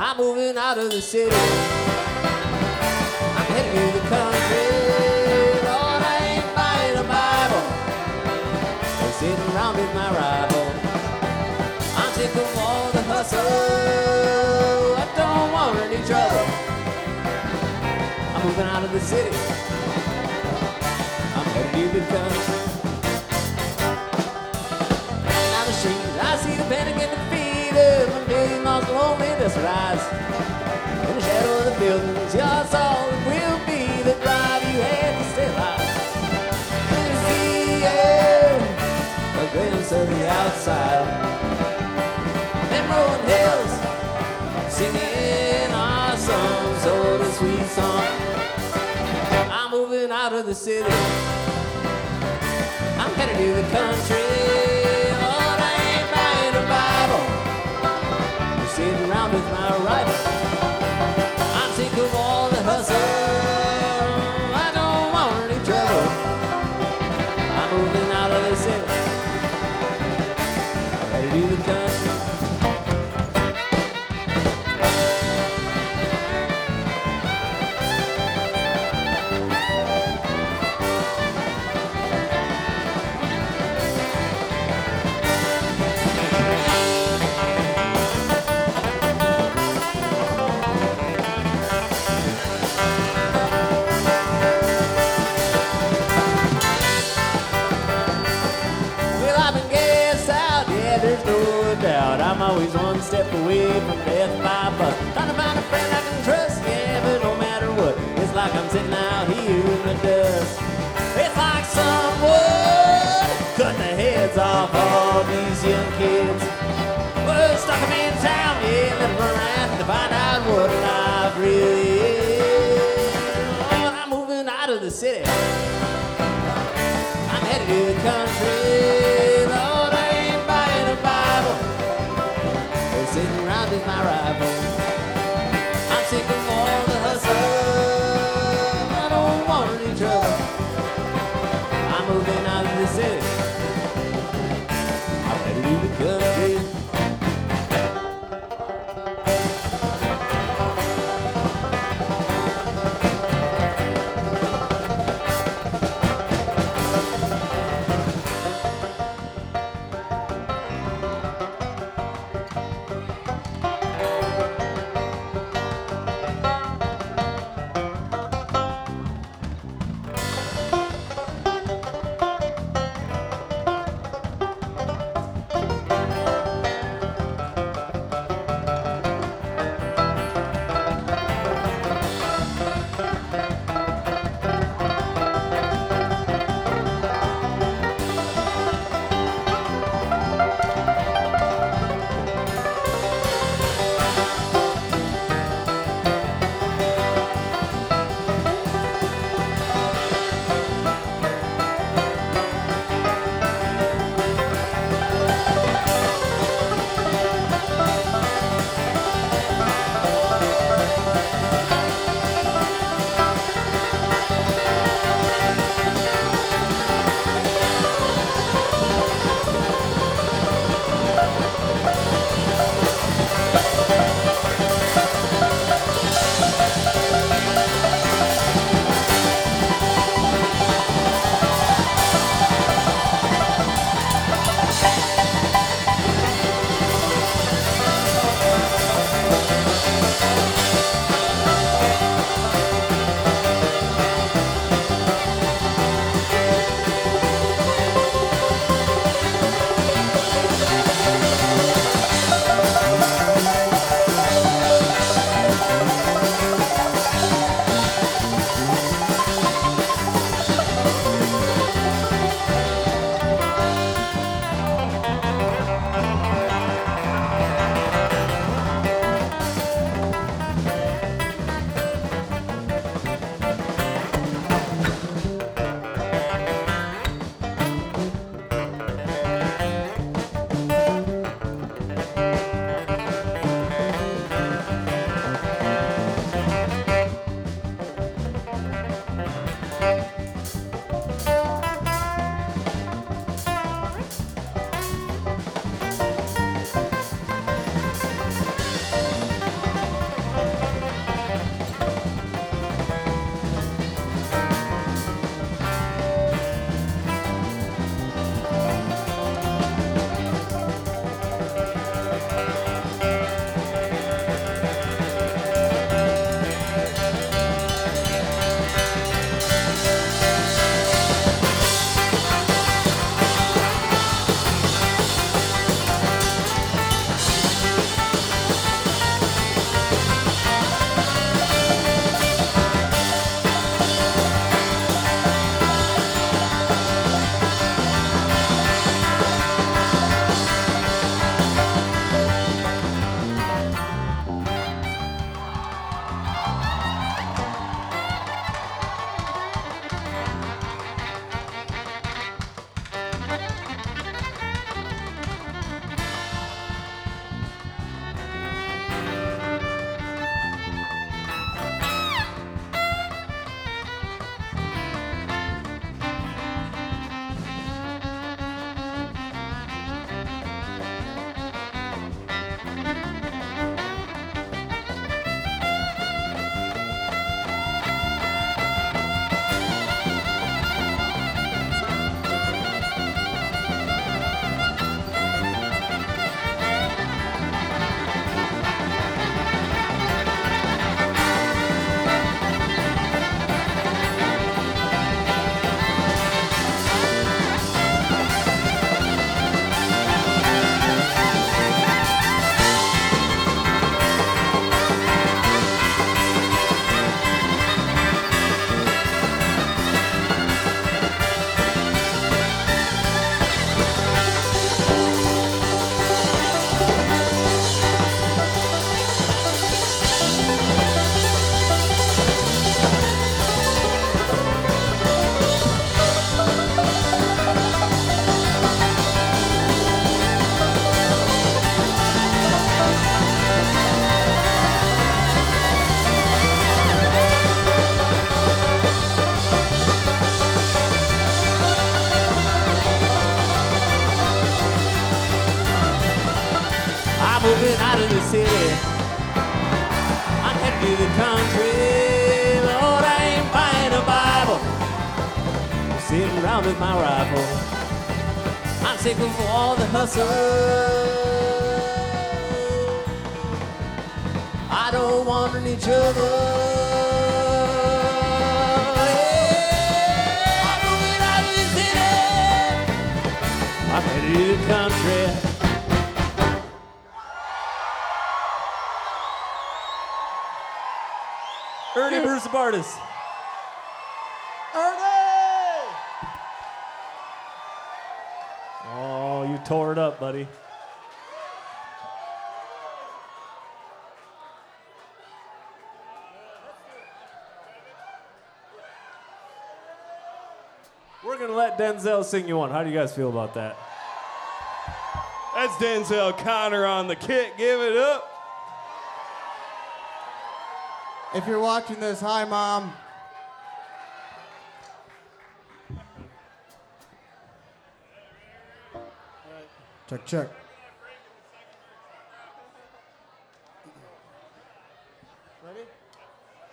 I'm moving out of the city. I'm heading to the country. Lord, I ain't buying a Bible or sitting around with my rival. I'm sick of all the hustle. I don't want any trouble. I'm moving out of the city. I'm heading to the country. Down the street, I see the panic and defeated. A million miles loneliness rise. In the shadow of the buildings, your soul will be the drive you had to stay alive. Tennessee, yeah, a glimpse of the outside. Them rolling hills, singing our song, so the sweet song. I'm moving out of the city. I'm headed to the country. Lord, I ain't buying a Bible. I'm sitting around with my rifle. I'm sick of all the hustle. I don't want any trouble. I'm moving out of the city. I'm headed to the country. I'm always one step away from death by bus. Trying to find a friend I can trust, yeah, but no matter what, it's like I'm sitting out here in the dust. It's like someone cut the heads off all these young kids. Well, stuck them in town, yeah, let them run around to find out what life really is. Oh, I'm moving out of the city. I'm headed to the country. Lord, I ain't buying a Bible. Sitting around with my rival. I'm sick of all the hustle. I don't want any trouble. I'm moving out of the city. I'm headed to the country. country. Lord, I ain't buying a Bible. I'm sitting around with my rifle. I'm sick of all the hustle. I don't want each other. Yeah, I'm moving out of the city. I'm ready to the country. Ernie Bruce Bardis. Ernie! Oh, you tore it up, buddy. We're gonna let Denzel sing you one. How do you guys feel about that? That's Denzel Connor on the kick. Give it up. If you're watching this, hi, Mom. Check, check.